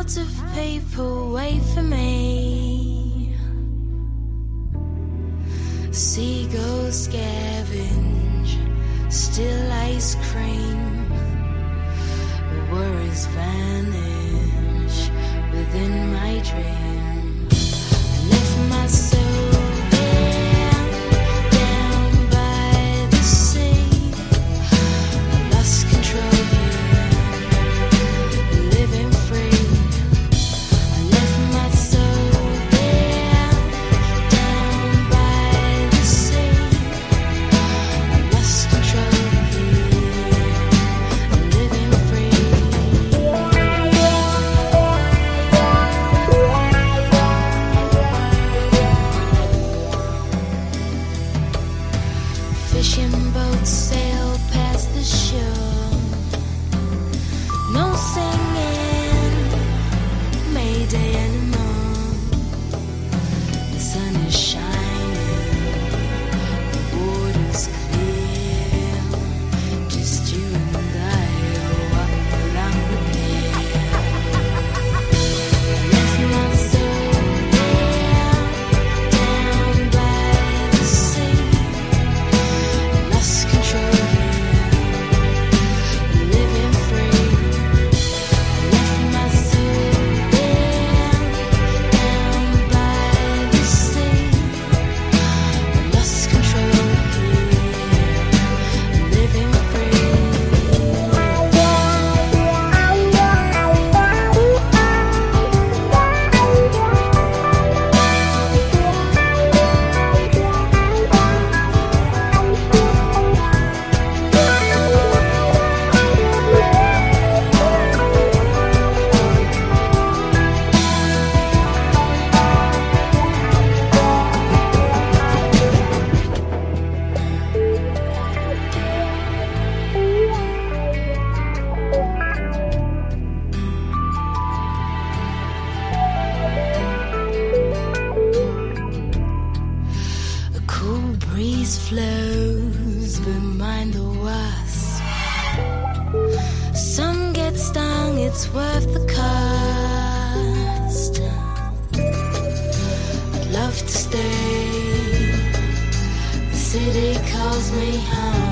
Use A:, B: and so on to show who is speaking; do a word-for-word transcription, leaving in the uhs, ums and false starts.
A: Clouds of paper wait for me. Seagulls scavenge still ice cream. Worries vanish within my dream. I left my soul there, down by the sea. I lost control here, living free. I left my soul there, down by the sea. I lost control here, living free. Fishing boats sail past the shore. No singing, Mayday anymore. The sun is shining, the water's clear. Just you and I walk along the pier. I left my soul there, down by the sea. Lost control here, living free. I left my soul there, down by the sea. Lost control here, living free. A cool breeze flows behind the wasp. Some get stung, it's worth the cost. I'd love to stay. The city calls me home.